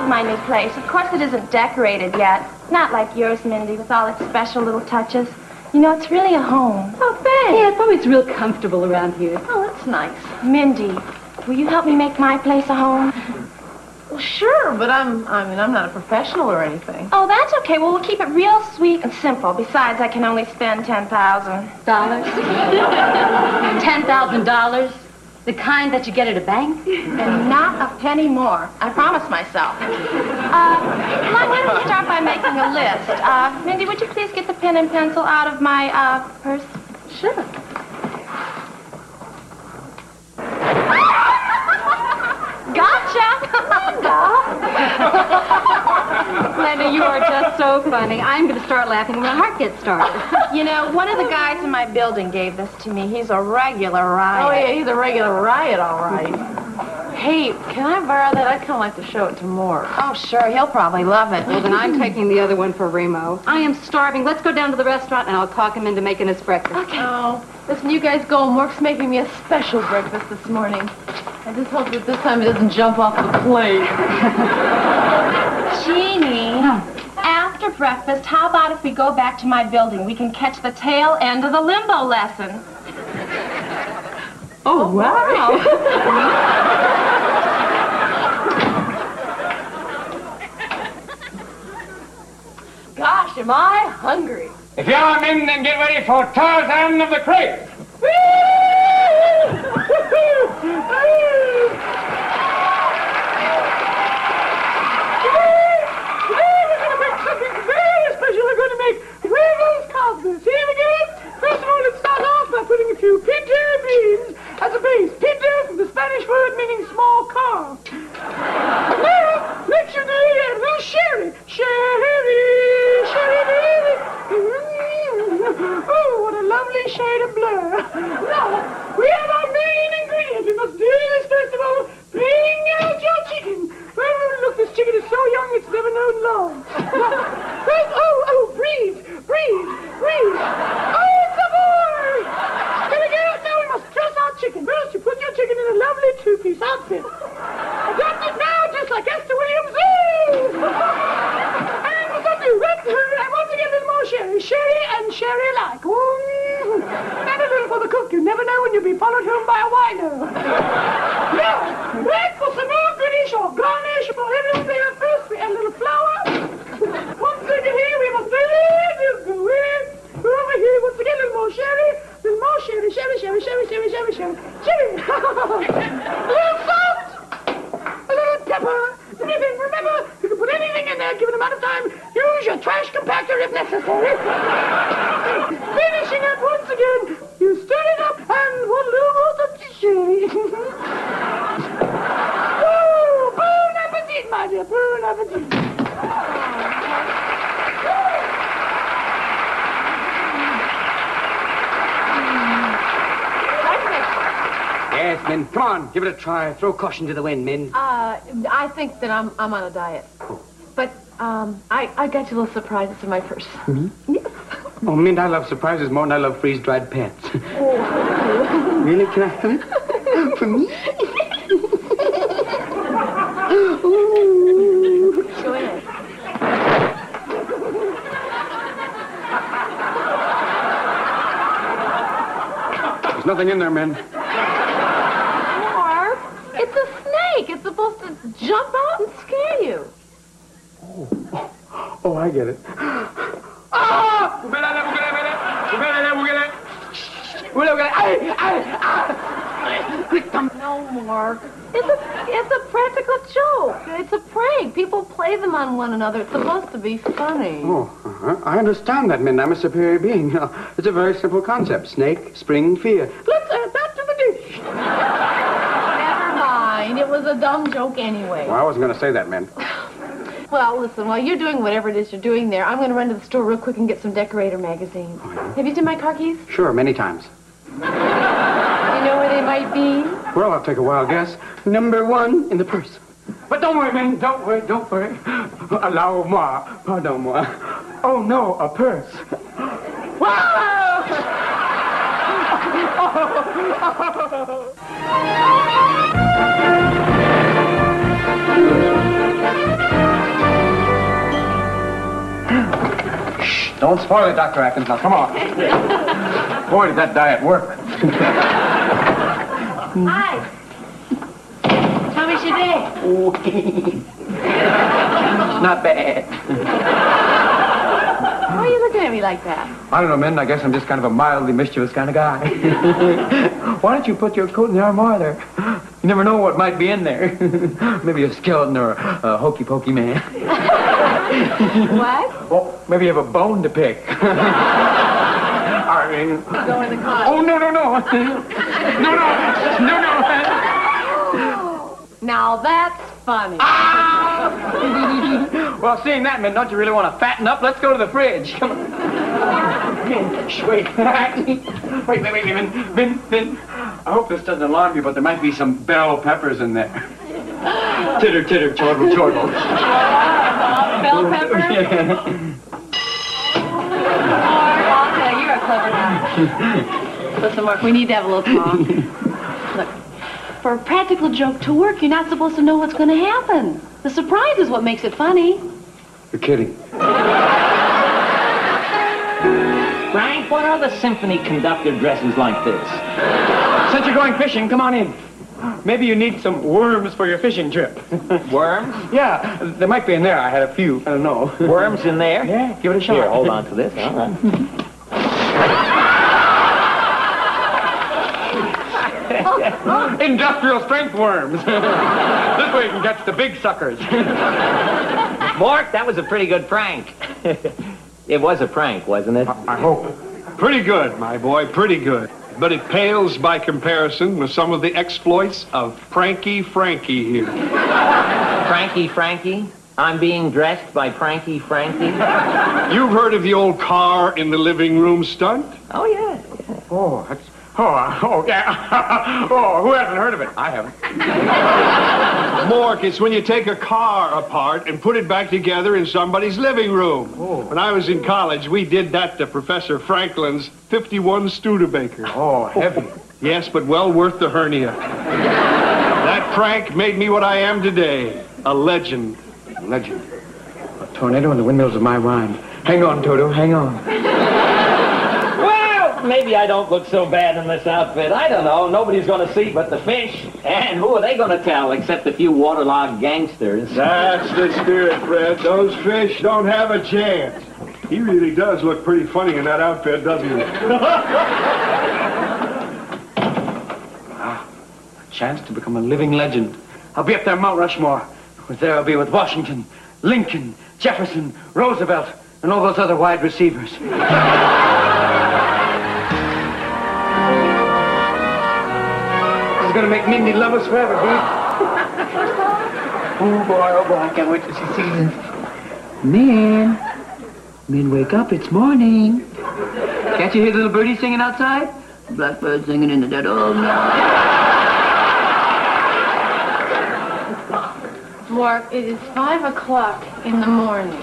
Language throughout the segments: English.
love my new place. Of course, it isn't decorated yet. Not like yours, Mindy, with all its special little touches. You know, it's really a home. Oh, thanks. Yeah, it's always real comfortable around here. Oh, that's nice. Mindy, will you help me make my place a home? Well, sure, but I'm not a professional or anything. Oh, that's okay. Well, we'll keep it real sweet and simple. Besides, I can only spend $10,000. $10,000? The kind that you get at a bank? And not a penny more. I promise myself. Why don't we start by making a list? Mindy, would you please get the pen and pencil out of my, purse? Sure. Gotcha! Linda, you are just so funny. I'm going to start laughing when my heart gets started. You know, one of the guys in my building gave this to me. He's a regular riot. Oh, yeah, he's a regular riot, all right. Hey, can I borrow that? I'd kind of like to show it to Mort. Oh, sure. He'll probably love it. Well, then I'm taking the other one for Remo. I am starving. Let's go down to the restaurant, and I'll talk him into making us breakfast. Okay. Oh, listen, you guys go. Mort's making me a special breakfast this morning. I just hope that this time it doesn't jump off the plate. Jeannie, after breakfast, how about if we go back to my building? We can catch the tail end of the limbo lesson. Oh, wow. Gosh, am I hungry. If you're men, then get ready for Tarzan of the Crate. We're going to make Rainbow's Cosmos. Here we go. First of all, let's start off by putting a few pinto beans as a base. Pinto from the Spanish word meaning small car. Now, next you do a little sherry. Sherry. Oh, what a lovely shade of blur. Now, we have our main ingredient. We must do this first of all. Bring out your chicken. Oh, look, this chicken is so young it's never known love. First, breathe. Oh, it's a boy! Here we go. Now we must dress our chicken. First, you put your chicken in a lovely two-piece outfit. Adapt it now, just like Esther Williams. And what's that do? And once again, a little more sherry. Sherry and sherry-like. And a little for the cook. You never know when you'll be followed home by a wino. Now, wait for some more goodish or garnish for everyone there. First, we add a little flour. Once again here, we must go in. Over here, once again, a little more sherry. A little more sherry. A little salt. A little pepper. Remember, you can put anything in there given amount of time. Use your trash compactor if necessary. Finishing up once again. You stir it up and one little more sherry. Oh, bon appetit, my dear. Bon appetit. Yes, Min. Come on, give it a try. Throw caution to the wind, Min. I think that I'm on a diet. But, I got you a little surprise in my purse. Me? Yes. Oh, Min, I love surprises more than I love freeze-dried pets. Oh. Really? Can I have it? For me? Go ahead. There's nothing in there, Min. It's a snake. It's supposed to jump out and scare you. Oh, I get it. No, Mark. It's a practical joke. It's a prank. People play them on one another. It's supposed to be funny. Oh, I understand that, Min. I'm a superior being. You know, it's a very simple concept. Snake, spring, fear. Let's add that to the dish. Never mind. It was a dumb joke anyway. Well, I wasn't going to say that, Min. Well, listen, while you're doing whatever it is you're doing there, I'm going to run to the store real quick and get some Decorator magazines. Oh, yeah? Have you seen my car keys? Sure, many times. You know where they might be? Well, I'll take a wild guess. Number 1 in the purse. But don't worry, Min. Don't worry. Allow-moi. Pardon-moi. Oh, no, a purse. Wow! Don't spoil it, Dr. Atkins. Now, come on. Boy, did that diet work. Hi. How was your day? Not bad. Why are you looking at me like that? I don't know, Min. I guess I'm just kind of a mildly mischievous kind of guy. Why don't you put your coat in the armoire there? You never know what might be in there. Maybe a skeleton or a hokey-pokey man. What? Oh, maybe you have a bone to pick. I mean... Go in the car. Oh, no. No. Now that's funny. Well, seeing that, Min, don't you really want to fatten up? Let's go to the fridge. Come on. Shh, wait. Wait, Min. I hope this doesn't alarm you, but there might be some bell peppers in there. Titter, chortle. Bell pepper? Yeah. I'll tell you, you're a clever guy. Listen, Mark, we need to have a little talk. Look, for a practical joke to work, you're not supposed to know what's going to happen. The surprise is what makes it funny. You're kidding. Frank, what other symphony conductor dresses like this? Since you're going fishing, come on in. Maybe you need some worms for your fishing trip. Worms? Yeah, there might be in there. I had a few. I don't know. Worms in there? Yeah, give it a shot. Here, hold on to this. All right. Industrial strength worms. This way you can catch the big suckers. Mark, that was a pretty good prank. It was a prank, wasn't it? I hope. Pretty good, my boy, pretty good. But it pales by comparison with some of the exploits of Pranky Frankie here. Pranky Frankie? I'm being dressed by Pranky Frankie? You've heard of the old car in the living room stunt? Oh, yeah. Oh, that's... Oh, yeah. Oh, who hasn't heard of it? I haven't. Mork, it's when you take a car apart and put it back together in somebody's living room. Oh. When I was in college, we did that to Professor Franklin's 51 Studebaker. Oh, heavy. Yes, but well worth the hernia. That prank made me what I am today, a legend. Legend. A tornado in the windmills of my mind. Hang on, Toto, hang on. Maybe I don't look so bad in this outfit. I don't know. Nobody's going to see but the fish. And who are they going to tell except a few waterlogged gangsters? That's the spirit, Fred. Those fish don't have a chance. He really does look pretty funny in that outfit, doesn't he? A chance to become a living legend. I'll be up there Mount Rushmore. There I'll be with Washington, Lincoln, Jefferson, Roosevelt, and all those other wide receivers. Going to make Mindy love us forever, dude. Oh, boy, I can't wait to see season. Min, wake up, it's morning. Can't you hear the little birdies singing outside? Blackbird singing in the dead of night. Mark, it is 5 o'clock in the morning.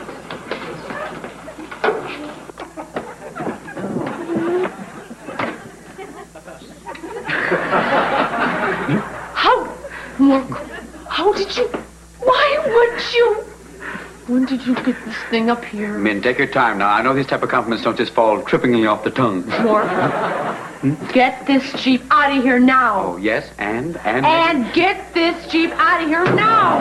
When did you get this thing up here? Min, take your time now. I know these type of compliments don't just fall trippingly off the tongue. Mark, get this Jeep out of here now. Oh, yes, and? And get this Jeep out of here now.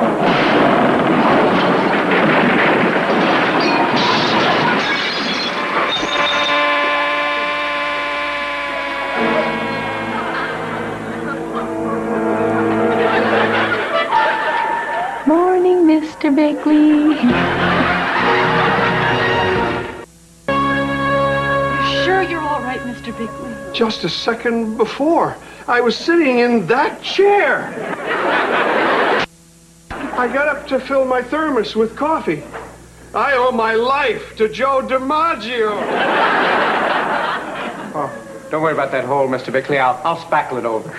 Morning, Mr. Bickley. You sure you're all right, Mr. Bickley? Just a second before, I was sitting in that chair. I got up to fill my thermos with coffee. I owe my life to Joe DiMaggio. Oh, don't worry about that hole, Mr. Bickley. I'll spackle it over.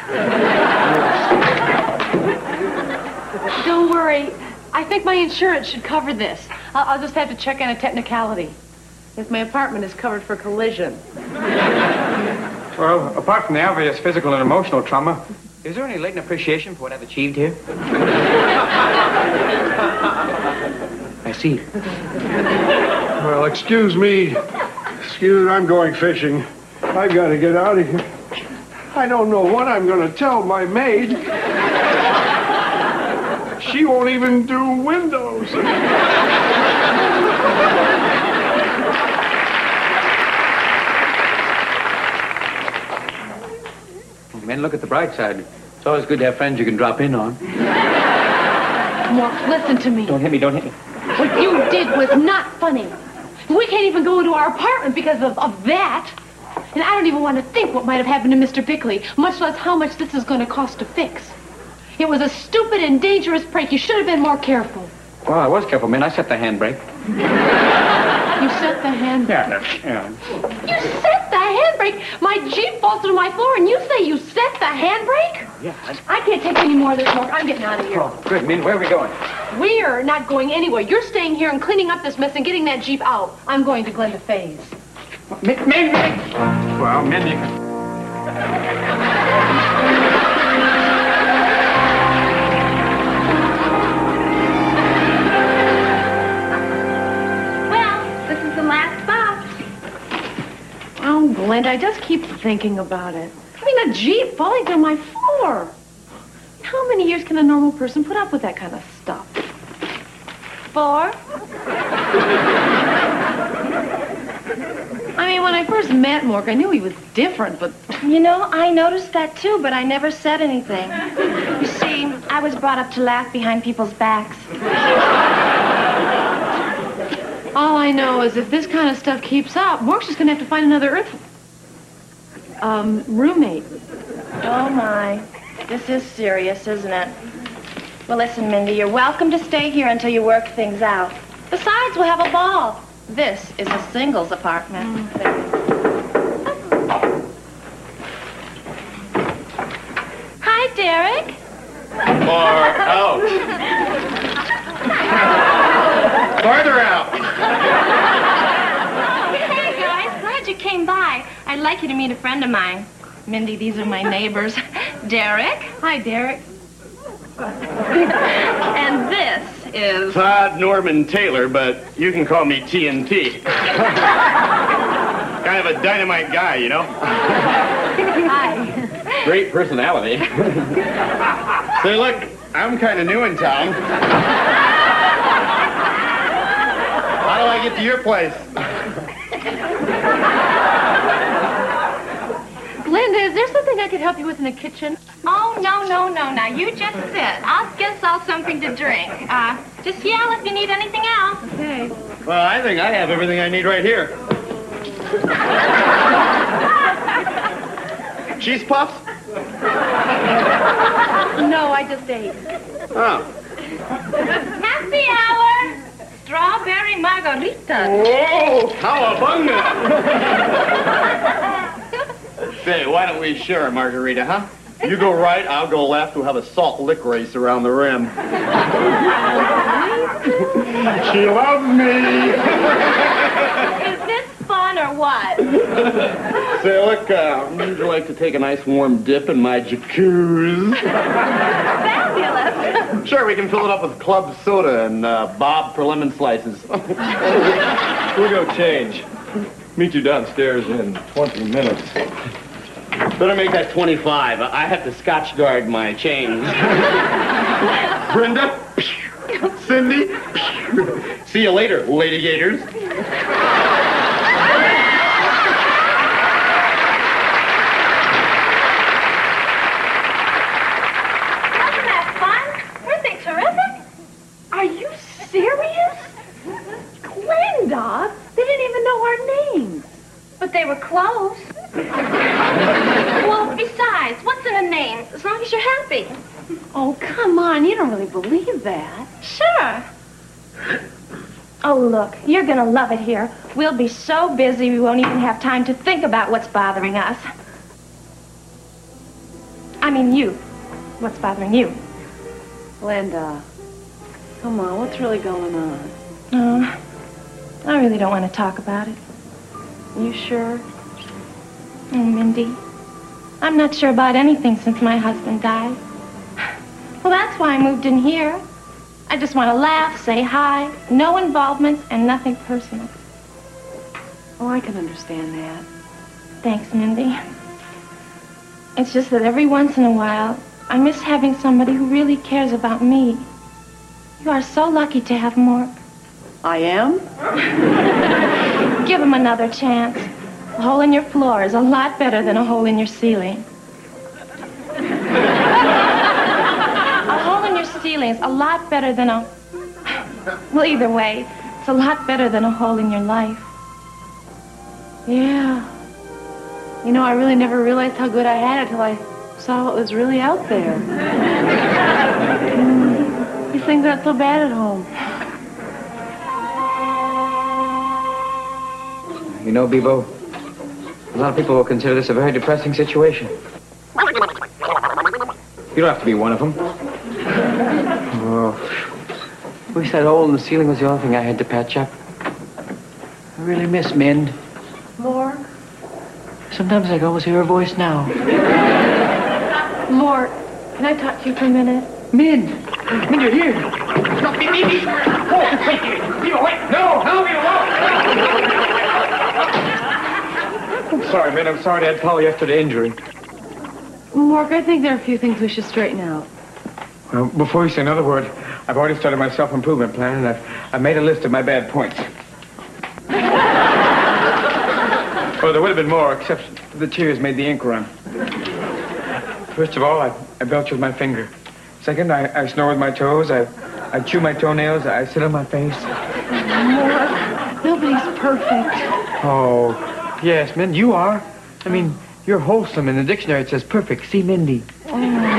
Don't worry. I think my insurance should cover this. I'll just have to check on a technicality. Yes, my apartment is covered for collision. Well, apart from the obvious physical and emotional trauma, is there any latent appreciation for what I've achieved here? I see. Well, excuse me. I'm going fishing. I've got to get out of here. I don't know what I'm going to tell my maid. She won't even do windows. Men, look at the bright side. It's always good to have friends you can drop in on. Mork, listen to me. Don't hit me, don't hit me. What you did was not funny. We can't even go into our apartment because of that. And I don't even want to think what might have happened to Mr. Bickley, much less how much this is going to cost to fix. It was a stupid and dangerous prank. You should have been more careful. Well, I was careful, man. I set the handbrake. You set the handbrake? Yeah. You set the handbrake? My Jeep falls to my floor and you say you set the handbrake? Yeah. I can't take any more of this, Mork. I'm getting out of here. Oh, good, Min. Where are we going? We're not going anywhere. You're staying here and cleaning up this mess and getting that Jeep out. I'm going to Glenda Faye's. Min! Well, Min, you can... Oh, Glenda, I just keep thinking about it. I mean, a Jeep falling through my floor. How many years can a normal person put up with that kind of stuff? 4? I mean, when I first met Mork, I knew he was different, but... You know, I noticed that too, but I never said anything. You see, I was brought up to laugh behind people's backs. All I know is if this kind of stuff keeps up, Mork's just going to have to find another roommate. Oh, my. This is serious, isn't it? Well, listen, Mindy, you're welcome to stay here until you work things out. Besides, we'll have a ball. This is a singles apartment. Hi, Derek. Far out. Farther out. Hey, guys. Glad you came by. I'd like you to meet a friend of mine. Mindy, these are my neighbors. Derek. Hi, Derek. And this is... Todd Norman Taylor, but you can call me TNT. Kind of a dynamite guy, you know? Hi. Great personality. Say, look, I'm kind of new in town. How do I get to your place? Glenda, is there something I could help you with in the kitchen? Oh, no. Now, you just sit. I'll get us all something to drink. Just yell if you need anything else. Okay. Well, I think I have everything I need right here. Cheese puffs? No, I just ate. Oh. Happy hour. Strawberry margarita. Whoa, cowabunga! Say, why don't we share a margarita, huh? You go right, I'll go left. We'll have a salt lick race around the rim. She loves me. Is this fun or what? Say, look, would you like to take a nice warm dip in my jacuzzi? Fabulous. Sure, we can fill it up with club soda and Bob for lemon slices. We'll go change. Meet you downstairs in 20 minutes. Better make that 25. I have to Scotch guard my chains. Brenda, Cindy, see you later, lady gators. Wasn't that fun? Weren't they terrific? Are you serious? Glenda, they didn't even know our names. But they were close. Well, besides, what's in a name? As long as you're happy. Oh, come on. You don't really believe that. Sure. Oh, look, you're gonna love it here. We'll be so busy we won't even have time to think about what's bothering us. I mean you. What's bothering you? Glenda, come on. What's really going on? Oh, I really don't want to talk about it. You sure? Oh, Mindy, I'm not sure about anything since my husband died. Well, that's why I moved in here. I just want to laugh, say hi, no involvement, and nothing personal. Oh, I can understand that. Thanks, Mindy. It's just that every once in a while, I miss having somebody who really cares about me. You are so lucky to have Mork. I am? Give him another chance. A hole in your floor is a lot better than a hole in your ceiling. A hole in your ceiling is a lot better than a... Well, either way, it's a lot better than a hole in your life. Yeah. You know, I really never realized how good I had it till I saw what was really out there. These things aren't so bad at home. You know, Bebo, a lot of people will consider this a very depressing situation. You don't have to be one of them. Oh, I wish that hole in the ceiling was the only thing I had to patch up. I really miss Mind. Mork? Sometimes I can almost hear her voice now. Mork, can I talk to you for a minute? Mind! Mind, you're here! No, me! Oh, wait! Wait! No! Help me alone! I'm sorry, Mind. I'm sorry to add polyester to injury. Mork, I think there are a few things we should straighten out. Well, before you say another word, I've already started my self-improvement plan, and I've made a list of my bad points. Well, there would have been more, except the tears made the ink run. First of all, I belch with my finger. Second, I snore with my toes. I chew my toenails. I sit on my face. Mork, nobody's perfect. Oh, yes, Mind, you are. I mean, you're wholesome. In the dictionary, it says perfect. See Mindy. Oh.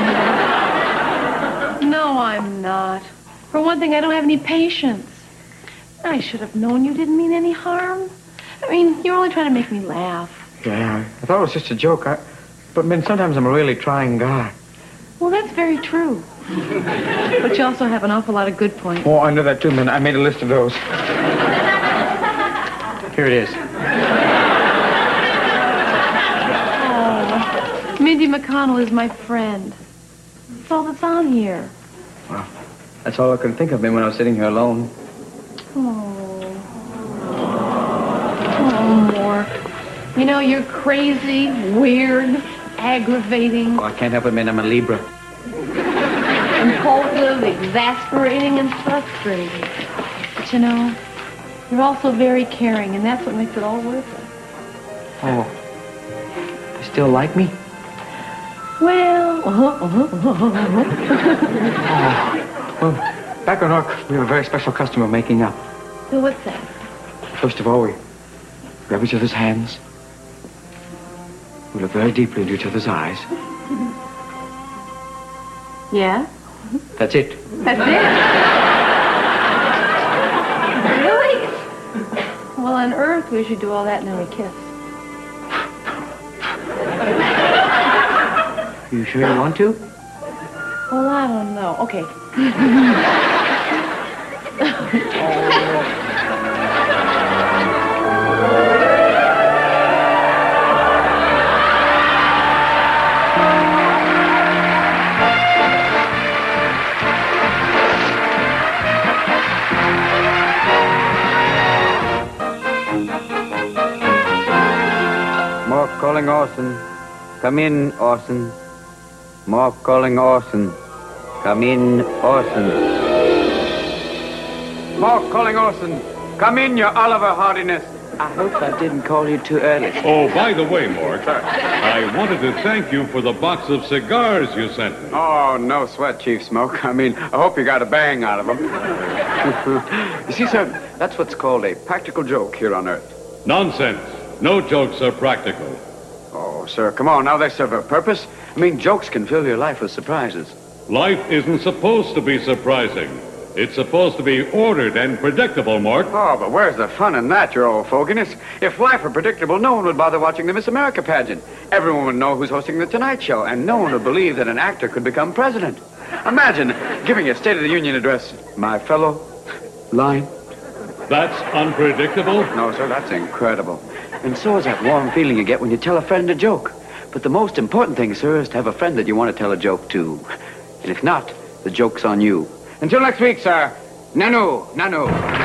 No, I'm not. For one thing, I don't have any patience. I should have known you didn't mean any harm. I mean, you're only trying to make me laugh. Yeah, I thought it was just a joke. But, Mind, sometimes I'm a really trying guy. Well, that's very true. But you also have an awful lot of good points. Oh, I know that too, Mind. I made a list of those. Here it is. Oh, Mindy McConnell is my friend. That's all that's on here. Well, that's all I could think of, Mind, when I was sitting here alone. Oh, Mork. You know, you're crazy, weird, aggravating, Oh, I can't help it, Mind. I'm a Libra. impulsive, exasperating, and frustrating. But you know, you're also very caring, and that's what makes it all worth it. Oh. You still like me? Well, Well, back on Orc, we have a very special custom of making up. So what's that? First of all, we grab each other's hands. We look very deeply into each other's eyes. Yeah? That's it. That's it? Really? Well, on Earth, we should do all that and then we kiss. You sure you want to? Well, I don't know. Okay. Mork calling Orson. Come in, Orson. Mork calling Orson. Come in, Orson. Mork calling Orson. Come in, your Oliver Hardiness. I hope I didn't call you too early. Oh, by the way, Mork, I wanted to thank you for the box of cigars you sent me. Oh, no sweat, Chief Smoke. I mean, I hope you got a bang out of them. You see, sir, that's what's called a practical joke here on Earth. Nonsense. No jokes are practical. Oh, sir, come on. Now they serve a purpose. I mean, jokes can fill your life with surprises. Life isn't supposed to be surprising. It's supposed to be ordered and predictable, Mork. Oh, but where's the fun in that, your old foginess? If life were predictable, no one would bother watching the Miss America pageant. Everyone would know who's hosting the Tonight Show, and no one would believe that an actor could become president. Imagine giving a State of the Union address. My fellow line. That's unpredictable? No, sir, that's incredible. And so is that warm feeling you get when you tell a friend a joke. But the most important thing, sir, is to have a friend that you want to tell a joke to. And if not, the joke's on you. Until next week, sir. Nanu, Nanu.